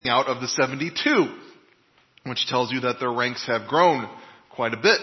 out of the 72, which tells you that their ranks have grown quite a bit.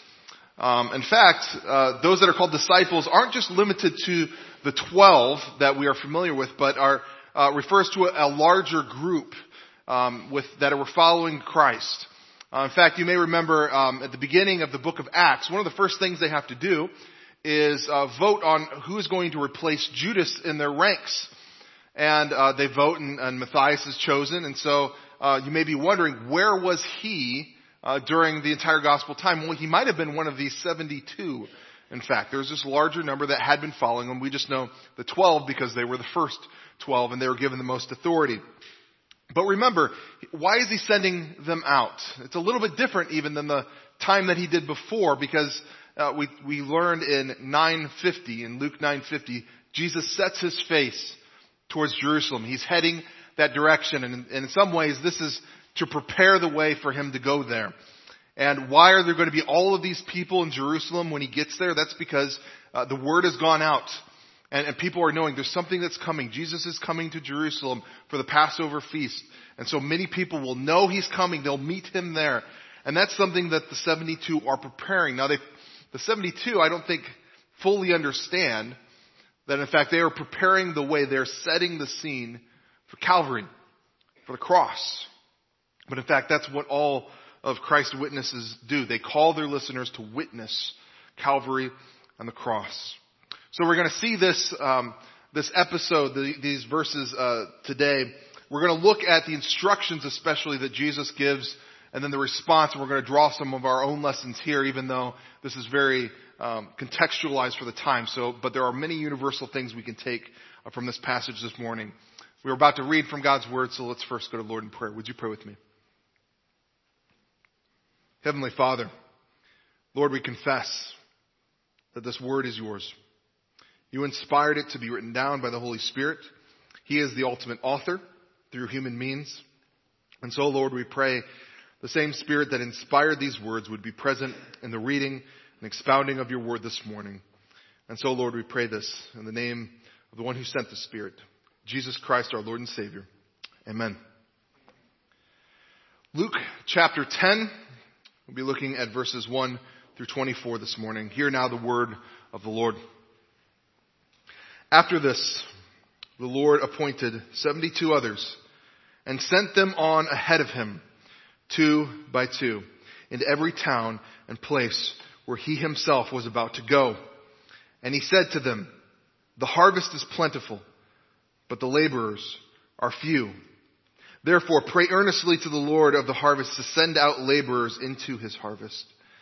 In fact, those that are called disciples aren't just limited to the 12 that we are familiar with, but refers to a larger group that were following Christ. In fact, you may remember at the beginning of the book of Acts, one of the first things they have to do is vote on who is going to replace Judas in their ranks. And they vote, and Matthias is chosen. And so you may be wondering, where was he during the entire gospel time? Well, he might have been one of these 72. In fact, there was this larger number that had been following him. We just know the 12 because they were the first 12 and they were given the most authority. But remember, why is he sending them out? It's a little bit different even than the time that he did before, because we learned in Luke 9:50, Jesus sets his face towards Jerusalem. He's heading that direction, and in some ways this is to prepare the way for him to go there. And why are there going to be all of these people in Jerusalem when he gets there? That's because the word has gone out, and people are knowing there's something that's coming. Jesus is coming to Jerusalem for the Passover feast, and so many people will know he's coming. They'll meet him there, and that's something that the 72 are preparing. Now, the 72, I don't think, fully understand that in fact they are preparing the way. They're setting the scene for Calvary, for the cross. But in fact, that's what all of Christ's witnesses do. They call their listeners to witness Calvary and the cross. So we're going to see this episode, these verses today. We're going to look at the instructions especially that Jesus gives, and then the response. And we're going to draw some of our own lessons here, even though this is very contextualized for the time. But there are many universal things we can take from this passage this morning. We're about to read from God's Word, so let's first go to Lord in prayer. Would you pray with me? Heavenly Father, Lord, we confess that this Word is yours. You inspired it to be written down by the Holy Spirit. He is the ultimate author through human means. And so, Lord, we pray the same Spirit that inspired these words would be present in the reading and expounding of your Word this morning. And so, Lord, we pray this in the name of the one who sent the Spirit, Jesus Christ, our Lord and Savior. Amen. Luke chapter 10, we'll be looking at verses 1 through 24 this morning. Hear now the word of the Lord. After this, the Lord appointed 72 others and sent them on ahead of him, 2 by 2, into every town and place where he himself was about to go. And he said to them, "The harvest is plentiful, but the laborers are few. Therefore, pray earnestly to the Lord of the harvest to send out laborers into his harvest.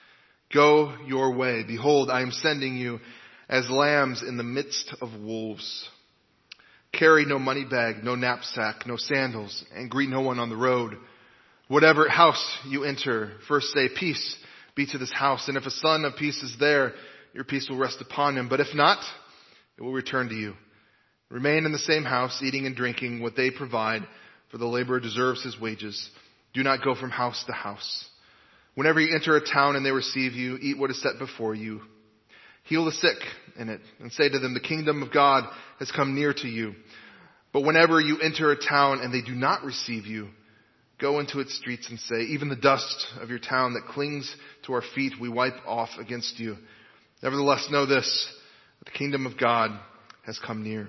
Go your way. Behold, I am sending you as lambs in the midst of wolves. Carry no money bag, no knapsack, no sandals, and greet no one on the road. Whatever house you enter, first say, 'Peace be to this house.' And if a son of peace is there, your peace will rest upon him. But if not, it will return to you. Remain in the same house, eating and drinking what they provide, for the laborer deserves his wages. Do not go from house to house. Whenever you enter a town and they receive you, eat what is set before you. Heal the sick in it, and say to them, 'The kingdom of God has come near to you.' But whenever you enter a town and they do not receive you, go into its streets and say, 'Even the dust of your town that clings to our feet we wipe off against you.' Nevertheless, know this, that the kingdom of God has come near.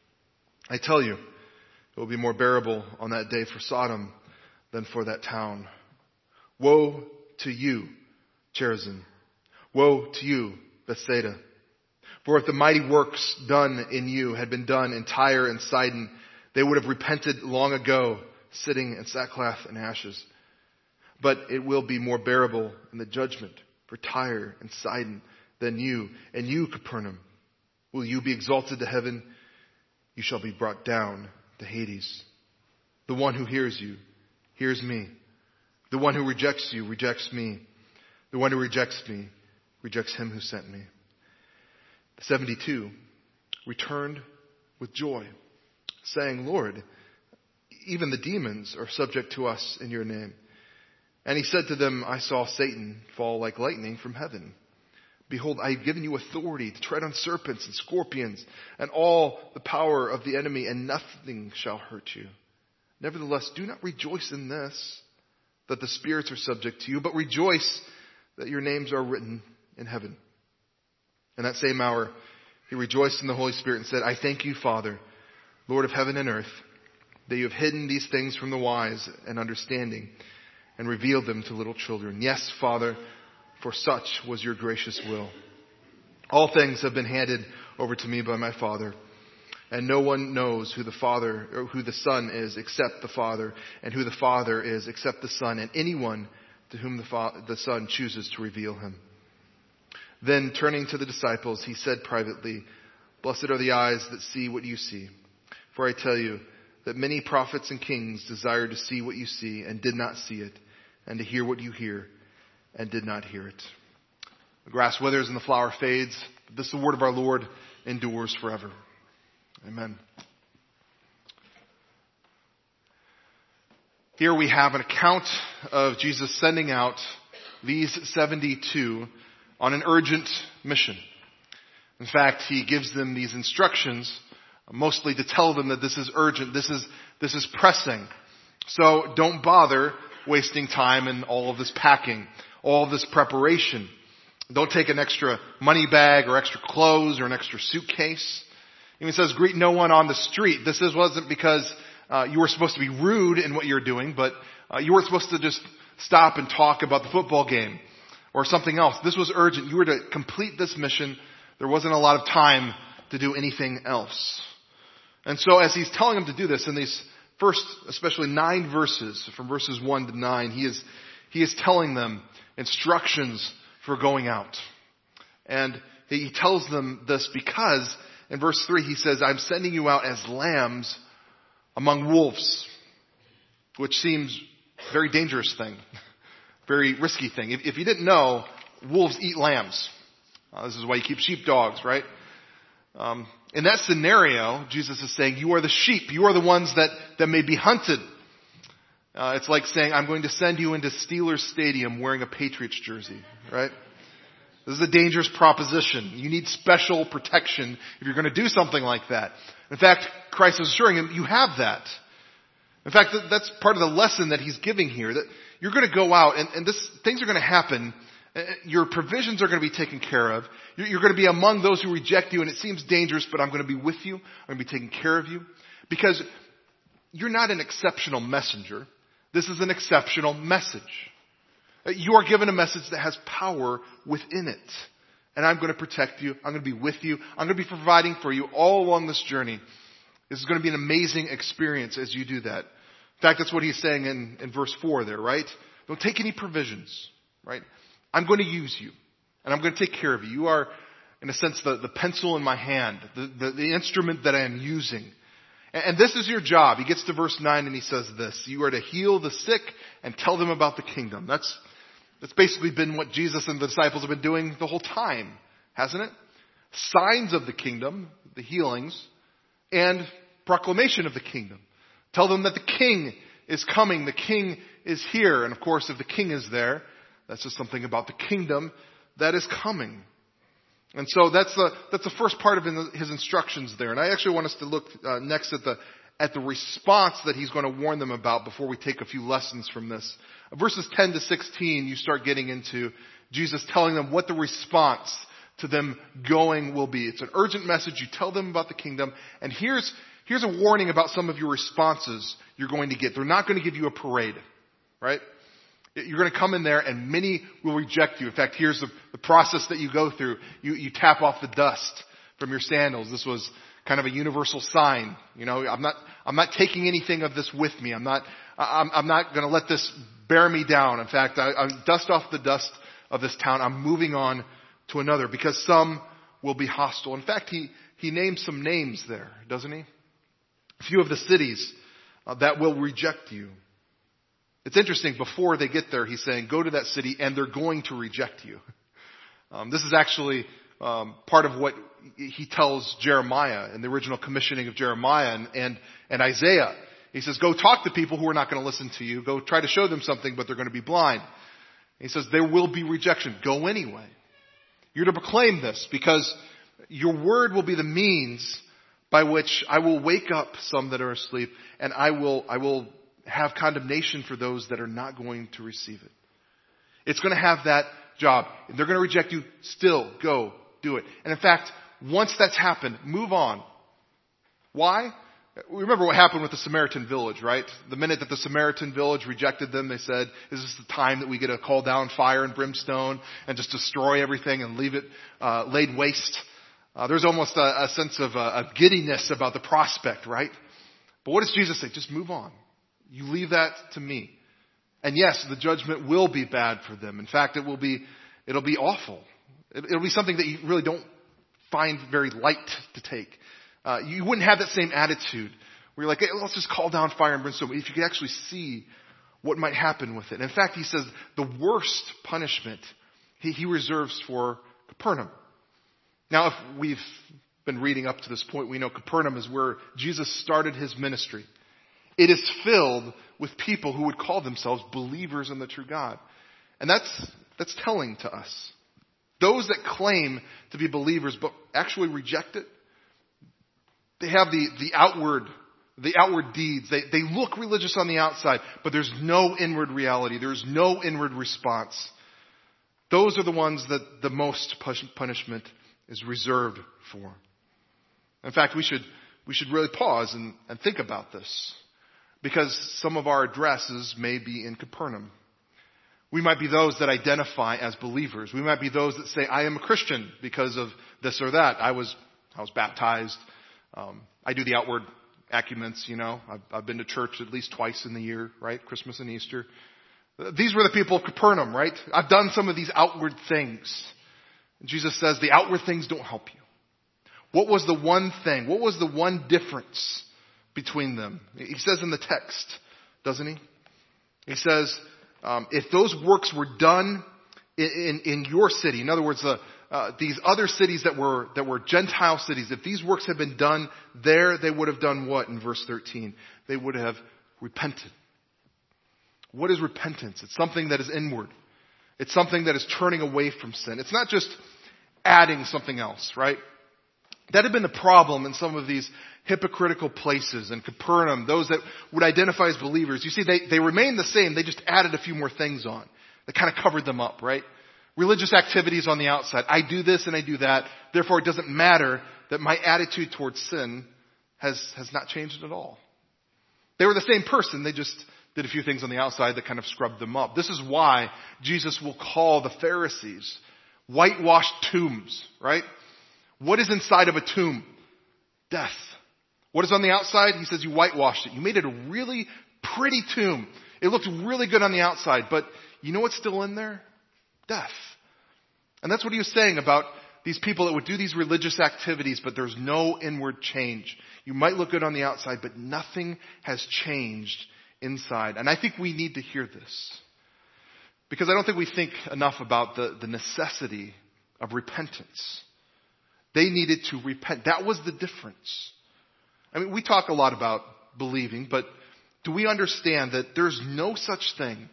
I tell you, it will be more bearable on that day for Sodom than for that town. Woe to you, Chorazin! Woe to you, Bethsaida! For if the mighty works done in you had been done in Tyre and Sidon, they would have repented long ago, sitting in sackcloth and ashes. But it will be more bearable in the judgment for Tyre and Sidon than you. And you, Capernaum, will you be exalted to heaven? You shall be brought down to Hades. The one who hears you, hears me. The one who rejects you, rejects me. The one who rejects me, rejects him who sent me." The 72 returned with joy, saying, "Lord, even the demons are subject to us in your name." And he said to them, "I saw Satan fall like lightning from heaven. Behold, I have given you authority to tread on serpents and scorpions and all the power of the enemy, and nothing shall hurt you. Nevertheless, do not rejoice in this, that the spirits are subject to you, but rejoice that your names are written in heaven." In that same hour, he rejoiced in the Holy Spirit and said, "I thank you, Father, Lord of heaven and earth, that you have hidden these things from the wise and understanding and revealed them to little children. Yes, Father, for such was your gracious will. All things have been handed over to me by my Father, and no one knows who the Father or who the Son is except the Father, and who the Father is except the Son, and anyone to whom the Son chooses to reveal him." Then, turning to the disciples, he said privately, "Blessed are the eyes that see what you see. For I tell you that many prophets and kings desired to see what you see and did not see it, and to hear what you hear and did not hear it." The grass withers and the flower fades, but this is the word of our Lord, endures forever. Amen. Here we have an account of Jesus sending out these 72 on an urgent mission. In fact, he gives them these instructions, mostly to tell them that this is urgent, this is pressing. So don't bother wasting time in all of this packing, all of this preparation. Don't take an extra money bag or extra clothes or an extra suitcase. He even says, greet no one on the street. This wasn't because you were supposed to be rude in what you're doing, but you weren't supposed to just stop and talk about the football game or something else. This was urgent. You were to complete this mission. There wasn't a lot of time to do anything else. And so as he's telling them to do this in these first, especially 9 verses, from verses 1 to 9, he is telling them instructions for going out. And he tells them this because in verse 3 he says, "I'm sending you out as lambs among wolves," which seems a very dangerous thing, very risky thing. If you didn't know, wolves eat lambs. This is why you keep sheepdogs, right? In that scenario, Jesus is saying, you are the sheep. You are the ones that may be hunted. It's like saying, I'm going to send you into Steelers Stadium wearing a Patriots jersey, right? This is a dangerous proposition. You need special protection if you're going to do something like that. In fact, Christ is assuring him, you have that. In fact, that's part of the lesson that he's giving here, that you're going to go out and things are going to happen. Your provisions are going to be taken care of. You're going to be among those who reject you, and it seems dangerous, but I'm going to be with you. I'm going to be taking care of you. Because you're not an exceptional messenger. This is an exceptional message. You are given a message that has power within it. And I'm going to protect you. I'm going to be with you. I'm going to be providing for you all along this journey. This is going to be an amazing experience as you do that. In fact, that's what he's saying in verse 4 there, right? Don't take any provisions, right? I'm going to use you. And I'm going to take care of you. You are, in a sense, the pencil in my hand. The instrument that I am using. And this is your job. He gets to verse 9 and he says this. You are to heal the sick and tell them about the kingdom. That's basically been what Jesus and the disciples have been doing the whole time, hasn't it? Signs of the kingdom, the healings, and proclamation of the kingdom. Tell them that the king is coming. The king is here. And of course, if the king is there, that's just something about the kingdom that is coming. And so that's the first part of his instructions there. And I actually want us to look next at the response that he's going to warn them about before we take a few lessons from this. Verses 10 to 16, you start getting into Jesus telling them what the response to them going will be. It's an urgent message. You tell them about the kingdom. And here's a warning about some of your responses you're going to get. They're not going to give you a parade, right? You're going to come in there and many will reject you. In fact, here's the process that you go through. You tap off the dust from your sandals. This was kind of a universal sign. You know, I'm not taking anything of this with me. I'm not going to let this bear me down. In fact, I dust off the dust of this town. I'm moving on to another because some will be hostile. In fact, he names some names there, doesn't he? A few of the cities that will reject you. It's interesting, before they get there, he's saying, go to that city and they're going to reject you. This is actually part of what he tells Jeremiah in the original commissioning of Jeremiah and Isaiah. He says, go talk to people who are not going to listen to you. Go try to show them something, but they're going to be blind. He says, there will be rejection. Go anyway. You're to proclaim this because your word will be the means by which I will wake up some that are asleep, and I will have condemnation for those that are not going to receive it. It's going to have that job. They're going to reject you. Still, go do it. And in fact, once that's happened, move on. Why? Remember what happened with the Samaritan village, right? The minute that the Samaritan village rejected them, they said, is this the time that we get to call down fire and brimstone and just destroy everything and leave it laid waste? There's almost a sense of a giddiness about the prospect, right? But what does Jesus say? Just move on. You leave that to me. And yes, the judgment will be bad for them. In fact, it'll be awful. It'll be something that you really don't find very light to take. You wouldn't have that same attitude where you're like, hey, let's just call down fire and brimstone. If you could actually see what might happen with it. In fact, he says the worst punishment he reserves for Capernaum. Now, if we've been reading up to this point, we know Capernaum is where Jesus started his ministry. It is filled with people who would call themselves believers in the true God. And that's telling to us. Those that claim to be believers but actually reject it, they have the outward deeds. They look religious on the outside, but there's no inward reality. There's no inward response. Those are the ones that the most punishment is reserved for. In fact, we should really pause and think about this, because some of our addresses may be in Capernaum. We might be those that identify as believers. We might be those that say, I am a Christian because of this or that. I was baptized. I do the outward acumens, I've been to church at least twice in the year, right? Christmas and Easter. These were the people of Capernaum, right? I've done some of these outward things. And Jesus says the outward things don't help you. What was the one thing? What was the one difference between them? He says in the text, doesn't he? He says, if those works were done in your city, in other words, these other cities that were Gentile cities, if these works had been done there, they would have done what in verse 13? They would have repented. What is repentance? It's something that is inward. It's something that is turning away from sin. It's not just adding something else, right? That had been the problem in some of these hypocritical places in Capernaum, those that would identify as believers. You see, they remained the same. They just added a few more things on. They kind of covered them up, right? Religious activities on the outside. I do this and I do that. Therefore, it doesn't matter that my attitude towards sin has not changed at all. They were the same person. They just did a few things on the outside that kind of scrubbed them up. This is why Jesus will call the Pharisees whitewashed tombs, right? What is inside of a tomb? Death. What is on the outside? He says you whitewashed it. You made it a really pretty tomb. It looked really good on the outside, but you know what's still in there? Death. And that's what he was saying about these people that would do these religious activities, but there's no inward change. You might look good on the outside, but nothing has changed inside. And I think we need to hear this, because I don't think we think enough about the necessity of repentance. They needed to repent. That was the difference. I mean, we talk a lot about believing, but do we understand that there's no such thing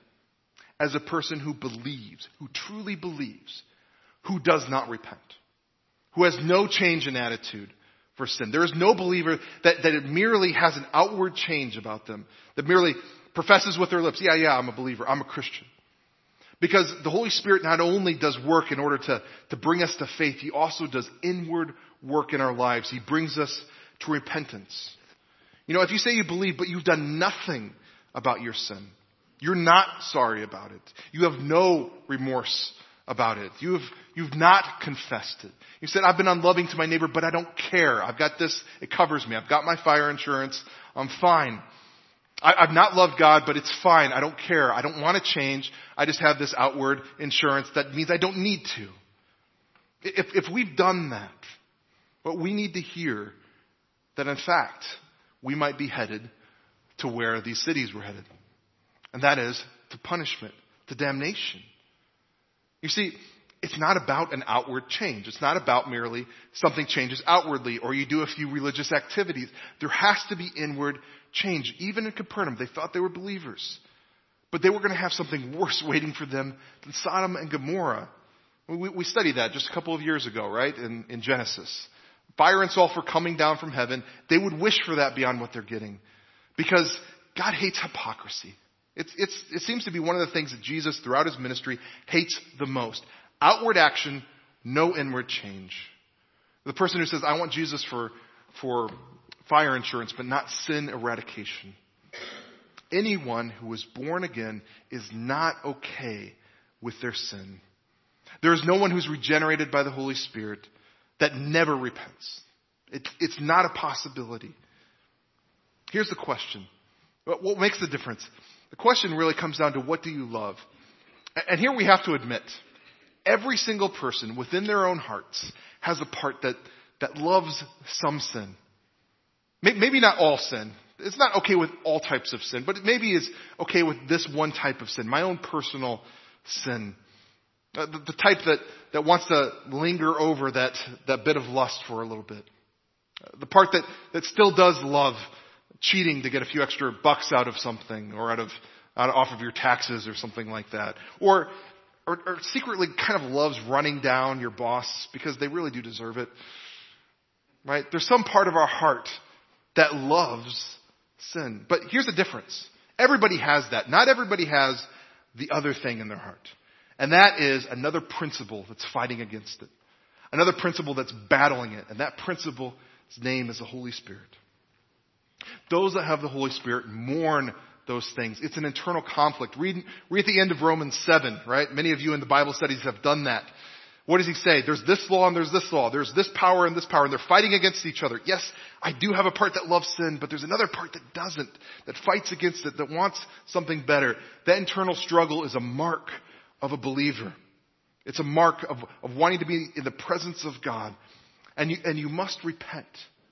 as a person who believes, who truly believes, who does not repent, who has no change in attitude for sin? There is no believer that it merely has an outward change about them, that merely professes with their lips, yeah, I'm a believer, I'm a Christian. Because the Holy Spirit not only does work in order to bring us to faith, He also does inward work in our lives. He brings us to repentance. If you say you believe, but you've done nothing about your sin, you're not sorry about it. You have no remorse about it. You've not confessed it. You said, I've been unloving to my neighbor, but I don't care. I've got this. It covers me. I've got my fire insurance. I'm fine. I've not loved God, but it's fine. I don't care. I don't want to change. I just have this outward insurance that means I don't need to. If we've done that, but we need to hear that in fact, we might be headed to where these cities were headed. And that is to punishment, to damnation. You see, it's not about an outward change. It's not about merely something changes outwardly or you do a few religious activities. There has to be inward change. Even in Capernaum, they thought they were believers. But they were going to have something worse waiting for them than Sodom and Gomorrah. We studied that just a couple of years ago, right, in Genesis. fire and sulfur coming down from heaven, they would wish for that beyond what they're getting. Because God hates hypocrisy. It seems to be one of the things that Jesus, throughout his ministry, hates the most. Outward action, no inward change. The person who says, I want Jesus for fire insurance, but not sin eradication. Anyone who is born again is not okay with their sin. There is no one who's regenerated by the Holy Spirit that never repents. It's not a possibility. Here's the question. What makes the difference? The question really comes down to, what do you love? And here we have to admit, every single person within their own hearts has a part that loves some sin. Maybe not all sin. It's not okay with all types of sin, but it maybe is okay with this one type of sin, my own personal sin. The type that wants to linger over that bit of lust for a little bit. The part that still does love cheating to get a few extra bucks out of something, or off of your taxes or something like that. Or secretly kind of loves running down your boss because they really do deserve it. Right? There's some part of our heart that loves sin. But here's the difference. Everybody has that. Not everybody has the other thing in their heart. And that is another principle that's fighting against it. Another principle that's battling it. And that principle's name is the Holy Spirit. Those that have the Holy Spirit mourn those things. It's an internal conflict. Read at the end of Romans 7, right? Many of you in the Bible studies have done that. What does he say? There's this law and there's this law. There's this power and this power, and they're fighting against each other. Yes, I do have a part that loves sin, but there's another part that doesn't, that fights against it, that wants something better. That internal struggle is a mark of a believer. It's a mark of wanting to be in the presence of God. And you must repent.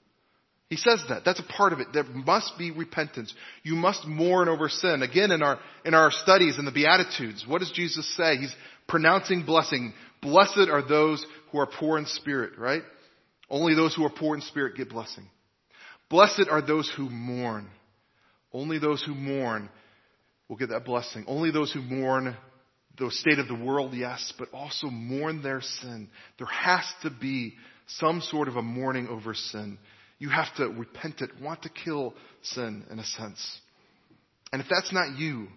He says that. That's a part of it. There must be repentance. You must mourn over sin. Again, in our studies in the Beatitudes, what does Jesus say? He's pronouncing blessing. Blessed are those who are poor in spirit, right? Only those who are poor in spirit get blessing. Blessed are those who mourn. Only those who mourn will get that blessing. Only those who mourn the state of the world, yes, but also mourn their sin. There has to be some sort of a mourning over sin. You have to repent it, want to kill sin in a sense. And if that's not you,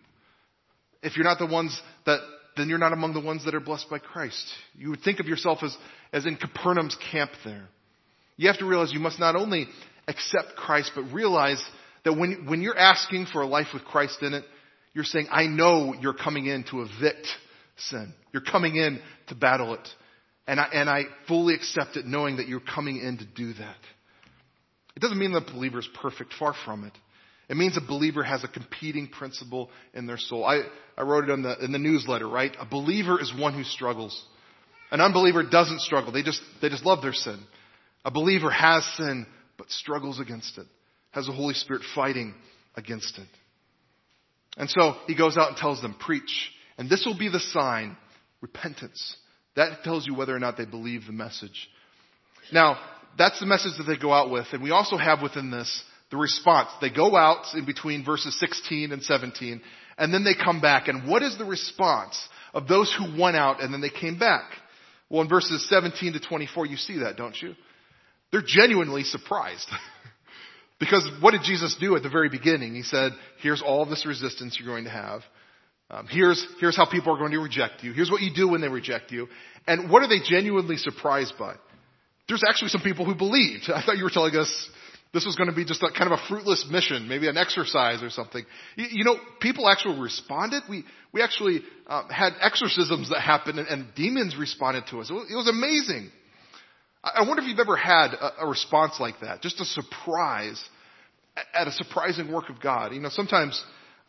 if you're not the ones then you're not among the ones that are blessed by Christ. You would think of yourself as in Capernaum's camp there. You have to realize you must not only accept Christ, but realize that when you're asking for a life with Christ in it, you're saying, I know you're coming in to evict sin. You're coming in to battle it. And I fully accept it, knowing that you're coming in to do that. It doesn't mean that the believer is perfect. Far from it. It means a believer has a competing principle in their soul. I wrote it in the newsletter, right? A believer is one who struggles. An unbeliever doesn't struggle. They just love their sin. A believer has sin, but struggles against it. Has the Holy Spirit fighting against it. And so he goes out and tells them, preach. And this will be the sign, repentance. That tells you whether or not they believe the message. Now, that's the message that they go out with. And we also have within this the response. They go out in between verses 16 and 17, and then they come back. And what is the response of those who went out and then they came back? Well, in verses 17 to 24, you see that, don't you? They're genuinely surprised. Because what did Jesus do at the very beginning? He said, here's all this resistance you're going to have. Here's how people are going to reject you. Here's what you do when they reject you. And what are they genuinely surprised by? There's actually some people who believed. I thought you were telling us this was going to be just a kind of a fruitless mission, maybe an exercise or something. You know, people actually responded. We actually had exorcisms that happened, and demons responded to us. It was amazing. I wonder if you've ever had a response like that, just a surprise at a surprising work of God. You know, sometimes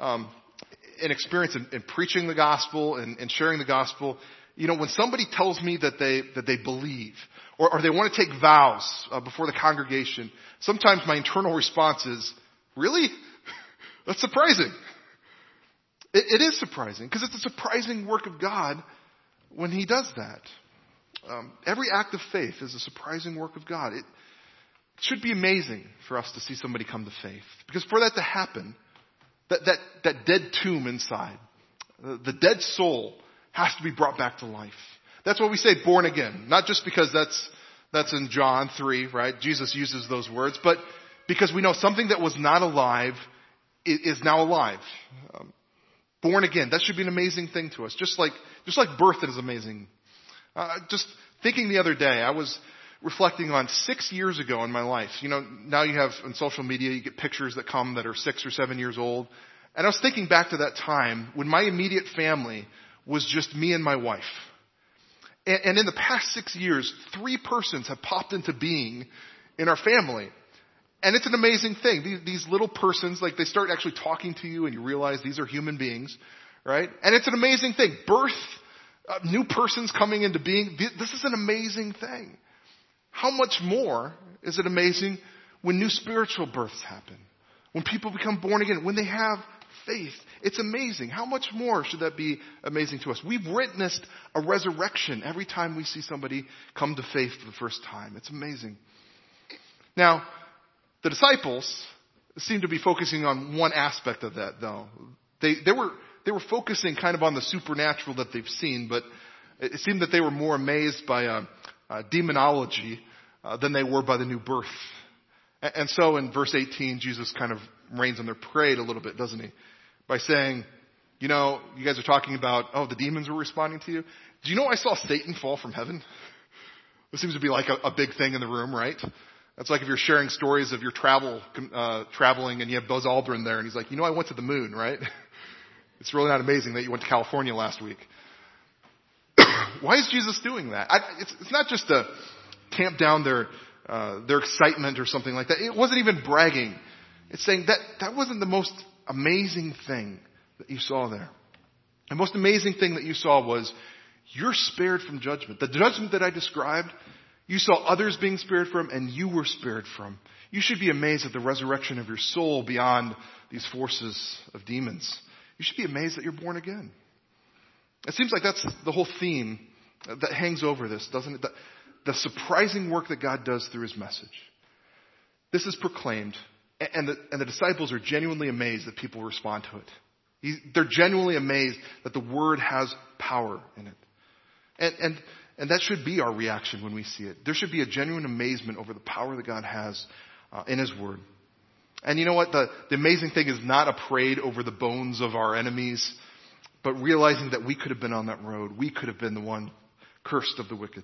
in experience in preaching the gospel and sharing the gospel, you know, when somebody tells me that they believe or they want to take vows before the congregation, sometimes my internal response is, really? That's surprising. It is surprising because it's a surprising work of God when He does that. Every act of faith is a surprising work of God. It should be amazing for us to see somebody come to faith, because for that to happen, that dead tomb inside, the dead soul has to be brought back to life. That's why we say born again. Not just because That's in John 3, right? Jesus uses those words. But because we know something that was not alive is now alive. Born again. That should be an amazing thing to us. Just like birth is amazing. Just thinking the other day, I was reflecting on 6 years ago in my life. Now you have on social media, you get pictures that come that are 6 or 7 years old. And I was thinking back to that time when my immediate family was just me and my wife. And in the past 6 years, 3 persons have popped into being in our family. And it's an amazing thing. These little persons, like they start actually talking to you and you realize these are human beings, right? And it's an amazing thing. Birth, new persons coming into being. This is an amazing thing. How much more is it amazing when new spiritual births happen? When people become born again, when they have faith. It's amazing. How much more should that be amazing to us? We've witnessed a resurrection every time we see somebody come to faith for the first time. It's amazing. Now, the disciples seem to be focusing on one aspect of that, though. They were focusing kind of on the supernatural that they've seen, but it seemed that they were more amazed by demonology than they were by the new birth. And so in verse 18, Jesus kind of rains on their parade a little bit, doesn't he? By saying, you guys are talking about, the demons were responding to you. Do you know I saw Satan fall from heaven? This seems to be like a big thing in the room, right? That's like if you're sharing stories of your traveling and you have Buzz Aldrin there and he's like, I went to the moon, right? It's really not amazing that you went to California last week. Why is Jesus doing that? It's not just to tamp down their excitement or something like that. It wasn't even bragging. It's saying that wasn't the most amazing thing that you saw there. The most amazing thing that you saw was you're spared from judgment. The judgment that I described, you saw others being spared from and you were spared from. You should be amazed at the resurrection of your soul beyond these forces of demons. You should be amazed that you're born again. It seems like that's the whole theme that hangs over this, doesn't it? The surprising work that God does through his message. This is proclaimed, and the disciples are genuinely amazed that people respond to it. They're genuinely amazed that the word has power in it. And that should be our reaction when we see it. There should be a genuine amazement over the power that God has in his word. And you know what? The amazing thing is not a parade over the bones of our enemies, but realizing that we could have been on that road. We could have been the one cursed of the wicked.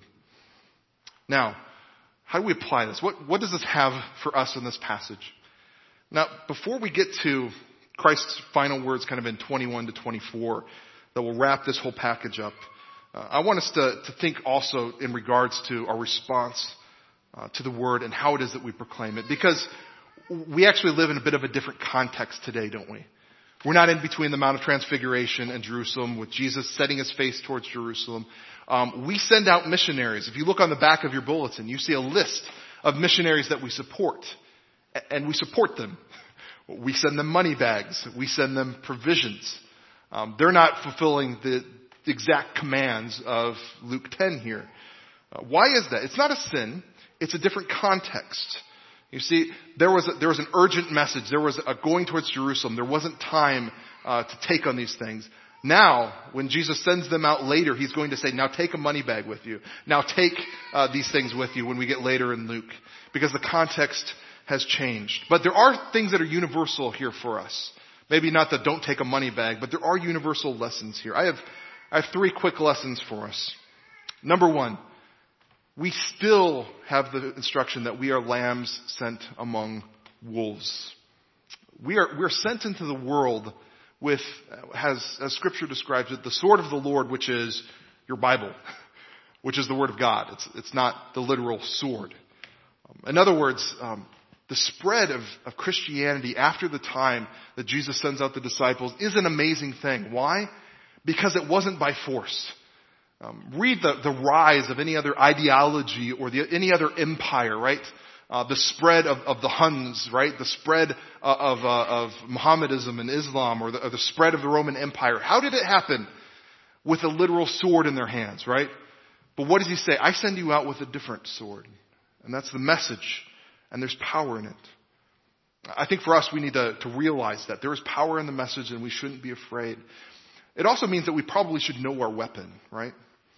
Now, how do we apply this? What does this have for us in this passage? Now, before we get to Christ's final words kind of in 21 to 24 that will wrap this whole package up, I want us to think also in regards to our response to the word and how it is that we proclaim it. Because we actually live in a bit of a different context today, don't we? We're not in between the Mount of Transfiguration and Jerusalem with Jesus setting his face towards Jerusalem. We send out missionaries. If you look on the back of your bulletin, you see a list of missionaries that we support. And we support them. We send them money bags. We send them provisions. They're not fulfilling the exact commands of Luke 10 here. Why is that? It's not a sin. It's a different context. You see, there was an urgent message. There was a going towards Jerusalem. There wasn't time to take on these things. Now, when Jesus sends them out later, he's going to say, now take a money bag with you. Now take these things with you when we get later in Luke. Because the context has changed. But there are things that are universal here for us. Maybe not the don't take a money bag, but there are universal lessons here. I have 3 quick lessons for us. Number 1, we still have the instruction that we are lambs sent among wolves. We're sent into the world with, as Scripture describes it, the sword of the Lord, which is your Bible, which is the Word of God. It's not the literal sword. In other words, the spread of Christianity after the time that Jesus sends out the disciples is an amazing thing. Why? Because it wasn't by force. Read the rise of any other ideology or any other empire, right? The spread of the Huns, right? The spread of Mohammedanism and Islam, or the spread of the Roman Empire. How did it happen? With a literal sword in their hands, right? But what does he say? I send you out with a different sword. And that's the message. And there's power in it. I think for us, we need to realize that there is power in the message and we shouldn't be afraid. It also means that we probably should know our weapon, right?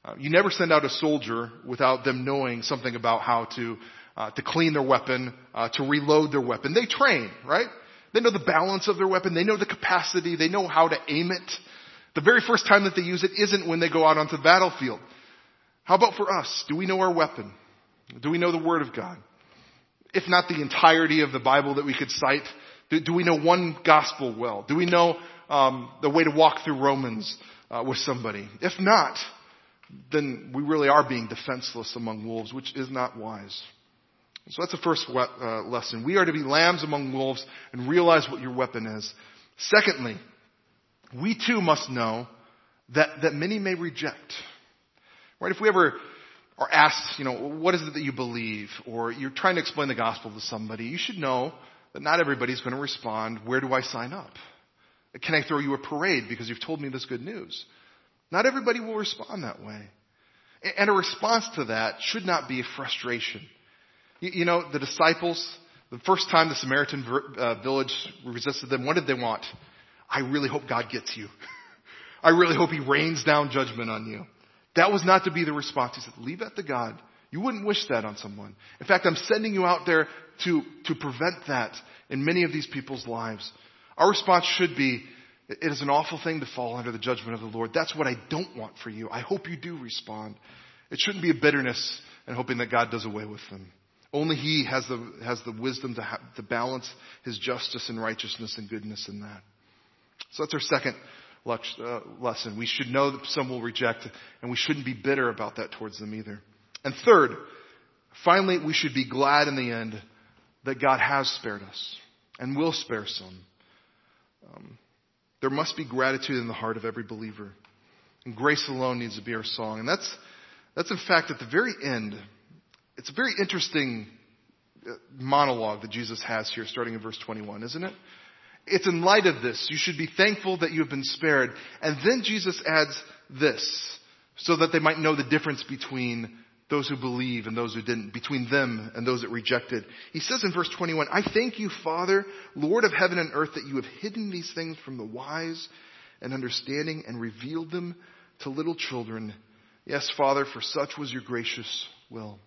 You never send out a soldier without them knowing something about how to clean their weapon, to reload their weapon. They train, right? They know the balance of their weapon. They know the capacity. They know how to aim it. The very first time that they use it isn't when they go out onto the battlefield. How about for us? Do we know our weapon? Do we know the Word of God? If not the entirety of the Bible that we could cite, do we know one gospel well? Do we know the way to walk through Romans with somebody? If not, then we really are being defenseless among wolves, which is not wise. So that's the first lesson. We are to be lambs among wolves and realize what your weapon is. Secondly, we too must know that many may reject. Right? If we ever are asked, what is it that you believe? Or you're trying to explain the gospel to somebody, you should know that not everybody's going to respond, where do I sign up? Can I throw you a parade because you've told me this good news? Not everybody will respond that way. And a response to that should not be a frustration. The disciples, the first time the Samaritan village resisted them, what did they want? I really hope God gets you. I really hope he rains down judgment on you. That was not to be the response. He said, leave that to God. You wouldn't wish that on someone. In fact, I'm sending you out there to prevent that in many of these people's lives. Our response should be, it is an awful thing to fall under the judgment of the Lord. That's what I don't want for you. I hope you do respond. It shouldn't be a bitterness and hoping that God does away with them. Only he has the wisdom to balance his justice and righteousness and goodness in that. So that's our second lesson. We should know that some will reject, and we shouldn't be bitter about that towards them either. And third, finally, we should be glad in the end that God has spared us and will spare some. There must be gratitude in the heart of every believer. And grace alone needs to be our song. And that's in fact at the very end. It's a very interesting monologue that Jesus has here starting in verse 21, isn't it? It's in light of this. You should be thankful that you have been spared. And then Jesus adds this, so that they might know the difference between those who believe and those who didn't, between them and those that rejected. He says in verse 21, I thank you, Father, Lord of heaven and earth, that you have hidden these things from the wise and understanding and revealed them to little children. Yes, Father, for such was your gracious will.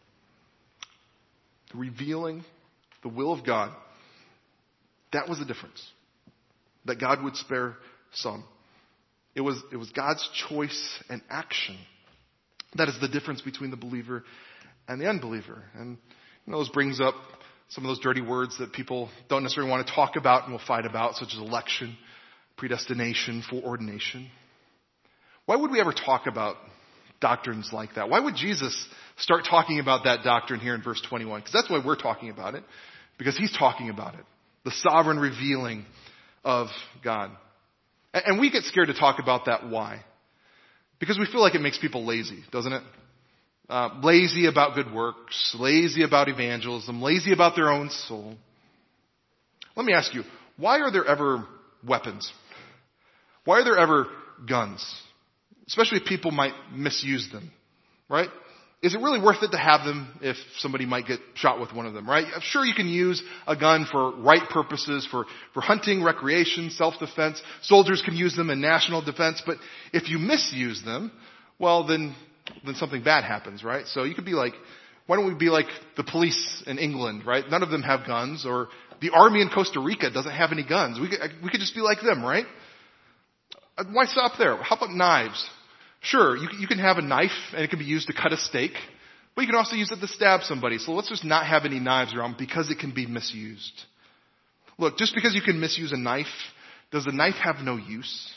The revealing the will of God, that was the difference. That God would spare some. It was God's choice and action. That is the difference between the believer and the unbeliever. And this brings up some of those dirty words that people don't necessarily want to talk about and will fight about, such as election, predestination, foreordination. Why would we ever talk about doctrines like that? Why would Jesus start talking about that doctrine here in verse 21? Because that's why we're talking about it. Because he's talking about it. The sovereign revealing of God. And we get scared to talk about that. Why? Because we feel like it makes people lazy, doesn't it? Lazy about good works, lazy about evangelism, lazy about their own soul. Let me ask you, why are there ever weapons? Why are there ever guns? Especially if people might misuse them, right? Is it really worth it to have them if somebody might get shot with one of them, right? Sure, you can use a gun for right purposes, for hunting, recreation, self-defense. Soldiers can use them in national defense, but if you misuse them, well, then something bad happens, right? So you could be like, why don't we be like the police in England, right? None of them have guns, or the army in Costa Rica doesn't have any guns. We could just be like them, right? Why stop there? How about knives? Sure, you can have a knife and it can be used to cut a steak, but you can also use it to stab somebody. So let's just not have any knives around because it can be misused. Look, just because you can misuse a knife, does the knife have no use?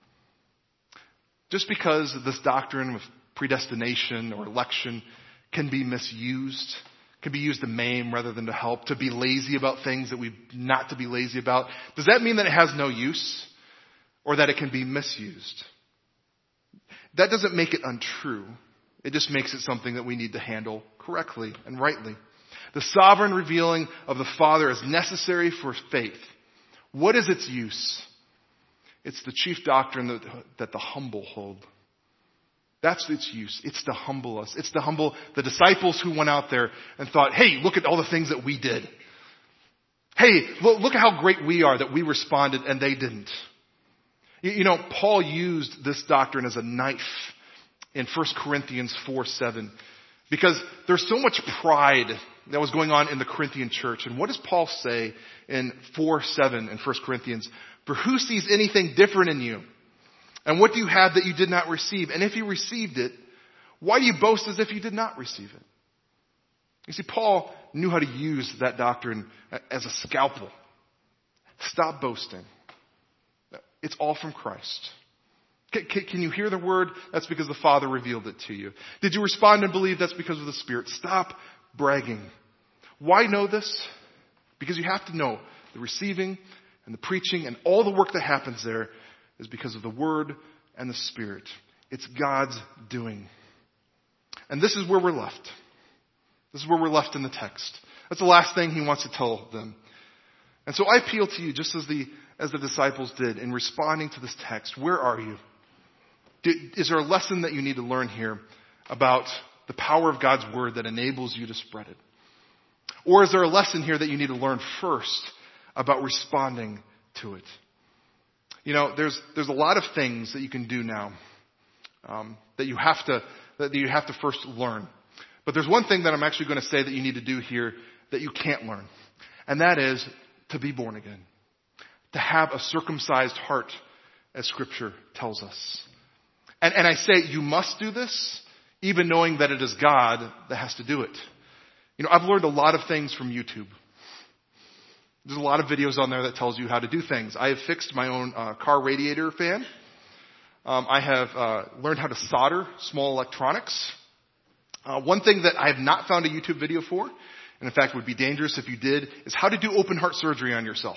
Just because this doctrine of predestination or election can be misused, can be used to maim rather than to help, to be lazy about things that we not to be lazy about, does that mean that it has no use or that it can be misused? That doesn't make it untrue. It just makes it something that we need to handle correctly and rightly. The sovereign revealing of the Father is necessary for faith. What is its use? It's the chief doctrine that the humble hold. That's its use. It's to humble us. It's to humble the disciples who went out there and thought, hey, look at all the things that we did. Hey, look at how great we are that we responded and they didn't. Paul used this doctrine as a knife in 1 Corinthians 4:7. Because there's so much pride that was going on in the Corinthian church. And what does Paul say in 4:7 in 1 Corinthians? For who sees anything different in you? And what do you have that you did not receive? And if you received it, why do you boast as if you did not receive it? You see, Paul knew how to use that doctrine as a scalpel. Stop boasting. It's all from Christ. Can you hear the word? That's because the Father revealed it to you. Did you respond and believe? That's because of the Spirit. Stop bragging. Why know this? Because you have to know the receiving and the preaching and all the work that happens there is because of the Word and the Spirit. It's God's doing. And this is where we're left. This is where we're left in the text. That's the last thing he wants to tell them. And so I appeal to you, just as the disciples did in responding to this text. Where are you? Is there a lesson that you need to learn here about the power of God's Word that enables you to spread it? Or is there a lesson here that you need to learn first about responding to it? You know, there's a lot of things that you can do now that you have to first learn. But there's one thing that I'm actually going to say that you need to do here that you can't learn. And that is to be born again. To have a circumcised heart, as Scripture tells us. And I say you must do this, even knowing that it is God that has to do it. You know, I've learned a lot of things from YouTube. There's a lot of videos on there that tells you how to do things. I have fixed my own car radiator fan. I have learned how to solder small electronics. One thing that I have not found a YouTube video for, and in fact would be dangerous if you did, is how to do open heart surgery on yourself.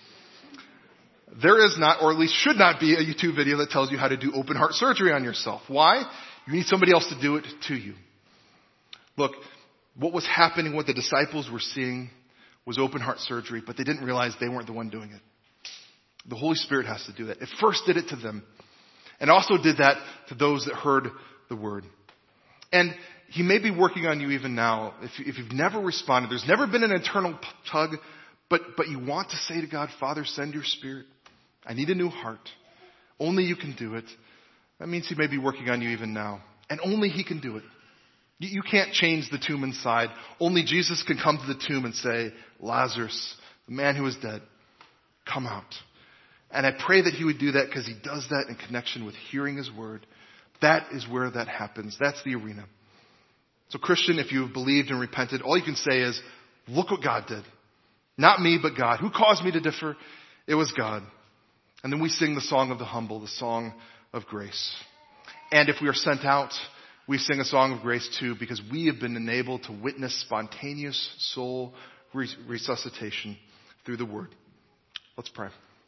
There is not, or at least should not be, a YouTube video that tells you how to do open heart surgery on yourself. Why? You need somebody else to do it to you. Look, what was happening, what the disciples were seeing was open heart surgery, but they didn't realize they weren't the one doing it. The Holy Spirit has to do that. It first did it to them, and also did that to those that heard the word. And He may be working on you even now. If you've never responded, there's never been an internal tug, but you want to say to God, Father, send your Spirit. I need a new heart. Only you can do it. That means He may be working on you even now. And only He can do it. You can't change the tomb inside. Only Jesus can come to the tomb and say, Lazarus, the man who is dead, come out. And I pray that He would do that because He does that in connection with hearing His word. That is where that happens. That's the arena. So Christian, if you've believed and repented, all you can say is, look what God did. Not me, but God. Who caused me to differ? It was God. And then we sing the song of the humble, the song of grace. And if we are sent out, we sing a song of grace too, because we have been enabled to witness spontaneous soul resuscitation through the word. Let's pray.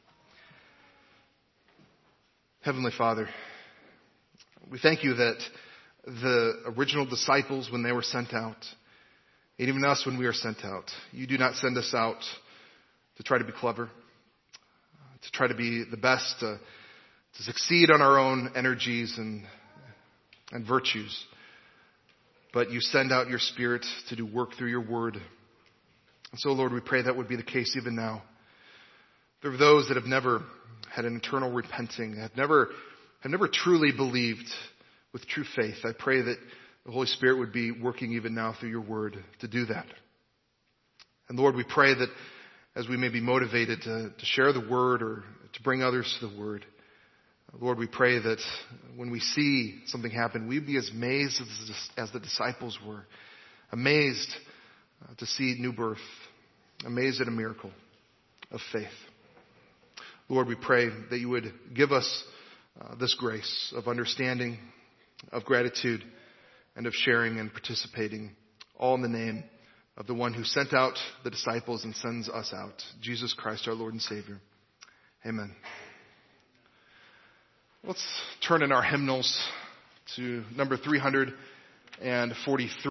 Heavenly Father, we thank you that the original disciples, when they were sent out, and even us when we are sent out, you do not send us out to try to be clever, to try to be the best, to succeed on our own energies and virtues. But you send out your Spirit to do work through your word. And so, Lord, we pray that would be the case even now. There are those that have never had an internal repenting, have never truly believed with true faith. I pray that the Holy Spirit would be working even now through your word to do that. And Lord, we pray that as we may be motivated to share the word or to bring others to the word, Lord, we pray that when we see something happen, we'd be as amazed as the disciples were. Amazed to see new birth. Amazed at a miracle of faith. Lord, we pray that you would give us this grace of understanding, of gratitude, and of sharing and participating, all in the name of the one who sent out the disciples and sends us out, Jesus Christ, our Lord and Savior. Amen. Let's turn in our hymnals to number 343.